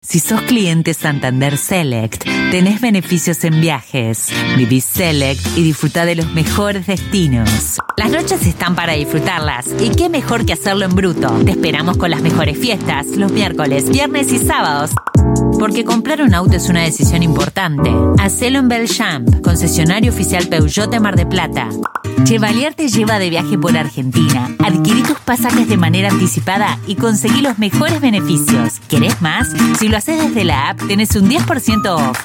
Si sos cliente Santander Select, tenés beneficios en viajes. Viví Select y disfruta de los mejores destinos. Las noches están para disfrutarlas, y qué mejor que hacerlo en bruto. Te esperamos con las mejores fiestas, los miércoles, viernes y sábados. Porque comprar un auto es una decisión importante. Hacelo en Belchamp, concesionario oficial Peugeot de Mar del Plata. Chevalier te lleva de viaje por Argentina. Adquirí tus pasajes de manera anticipada y conseguí los mejores beneficios. ¿Querés más? Si lo haces desde la app, tenés un 10% off.